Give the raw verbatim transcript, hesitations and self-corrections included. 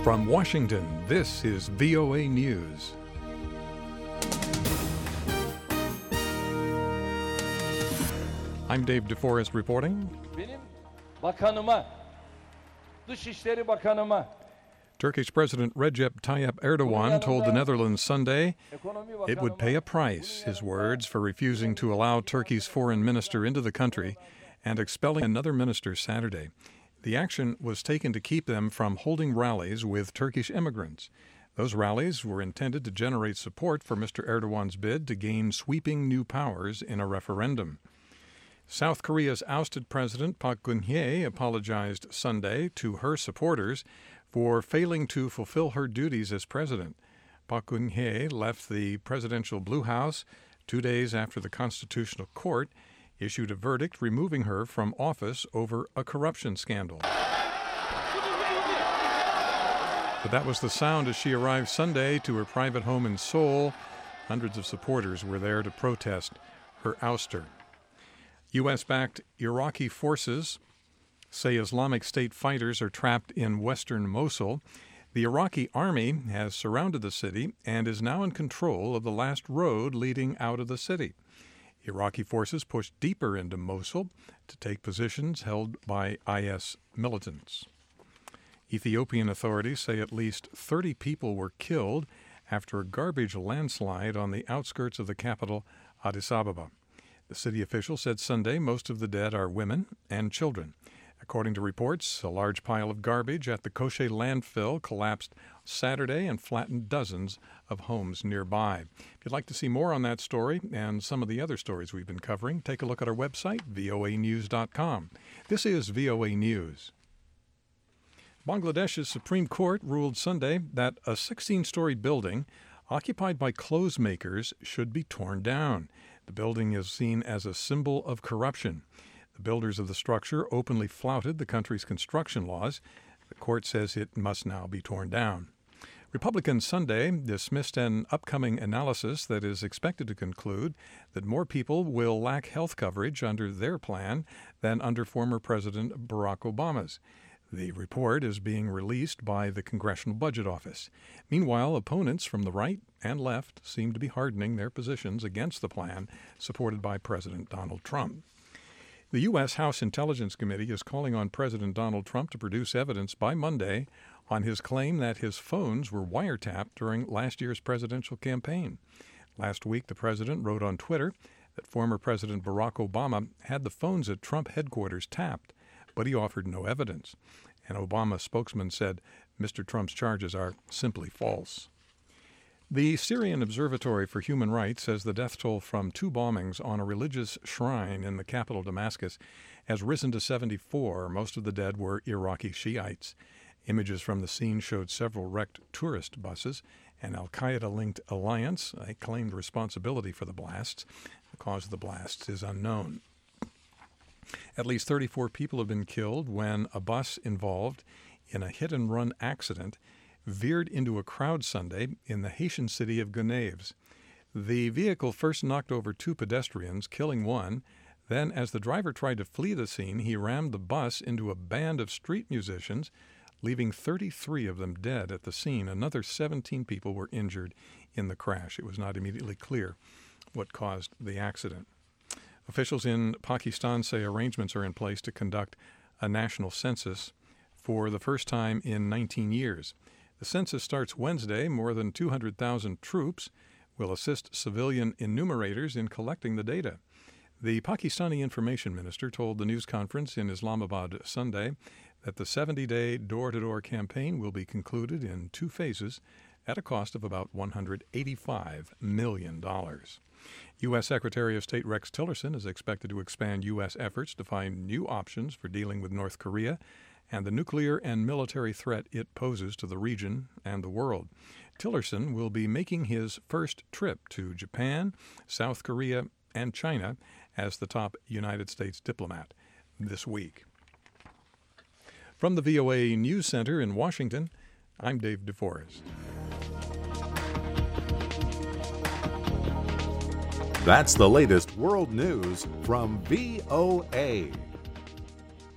From Washington, this is V O A News. I'm Dave DeForest reporting. Benim bakanıma, Dışişleri Bakanıma, Turkish President Recep Tayyip Erdogan told the Netherlands Sunday it would pay a price, his words, for refusing to allow Turkey's foreign minister into the country and expelling another minister Saturday. The action was taken to keep them from holding rallies with Turkish immigrants. Those rallies were intended to generate support for Mister Erdogan's bid to gain sweeping new powers in a referendum. South Korea's ousted President Park Geun-hye apologized Sunday to her supporters for failing to fulfill her duties as president. Park Geun-hye left the presidential Blue House two days after the Constitutional Court issued a verdict removing her from office over a corruption scandal. But that was the sound as she arrived Sunday to her private home in Seoul. Hundreds of supporters were there to protest her ouster. U S-backed Iraqi forces say Islamic State fighters are trapped in western Mosul. The Iraqi army has surrounded the city and is now in control of the last road leading out of the city. Iraqi forces pushed deeper into Mosul to take positions held by I S militants. Ethiopian authorities say at least thirty people were killed after a garbage landslide on the outskirts of the capital, Addis Ababa. The city official said Sunday most of the dead are women and children. According to reports, a large pile of garbage at the Koshe landfill collapsed Saturday and flattened dozens of homes nearby. If you'd like to see more on that story and some of the other stories we've been covering, take a look at our website, V O A news dot com. This is V O A News. Bangladesh's Supreme Court ruled Sunday that a sixteen-story building occupied by clothes makers should be torn down. The building is seen as a symbol of corruption. The builders of the structure openly flouted the country's construction laws. The court says it must now be torn down. Republicans Sunday dismissed an upcoming analysis that is expected to conclude that more people will lack health coverage under their plan than under former President Barack Obama's. The report is being released by the Congressional Budget Office. Meanwhile, opponents from the right and left seem to be hardening their positions against the plan supported by President Donald Trump. The U S House Intelligence Committee is calling on President Donald Trump to produce evidence by Monday on his claim that his phones were wiretapped during last year's presidential campaign. Last week, the president wrote on Twitter that former President Barack Obama had the phones at Trump headquarters tapped, but he offered no evidence. An Obama spokesman said Mister Trump's charges are simply false. The Syrian Observatory for Human Rights says the death toll from two bombings on a religious shrine in the capital Damascus has risen to seventy-four. Most of the dead were Iraqi Shiites. Images from the scene showed several wrecked tourist buses. An al-Qaeda-linked alliance claimed responsibility for the blasts. The cause of the blasts is unknown. At least thirty-four people have been killed when a bus involved in a hit-and-run accident veered into a crowd Sunday in the Haitian city of Gonaives. The vehicle first knocked over two pedestrians, killing one. Then, as the driver tried to flee the scene, he rammed the bus into a band of street musicians, leaving thirty-three of them dead at the scene. Another seventeen people were injured in the crash. It was not immediately clear what caused the accident. Officials in Pakistan say arrangements are in place to conduct a national census for the first time in nineteen years. The census starts Wednesday. More than two hundred thousand troops will assist civilian enumerators in collecting the data. The Pakistani information minister told the news conference in Islamabad Sunday that the seventy-day door-to-door campaign will be concluded in two phases at a cost of about one hundred eighty-five million dollars. U S. Secretary of State Rex Tillerson is expected to expand U S efforts to find new options for dealing with North Korea and the nuclear and military threat it poses to the region and the world. Tillerson will be making his first trip to Japan, South Korea, and China as the top United States diplomat this week. From the V O A News Center in Washington, I'm Dave DeForest. That's the latest world news from V O A.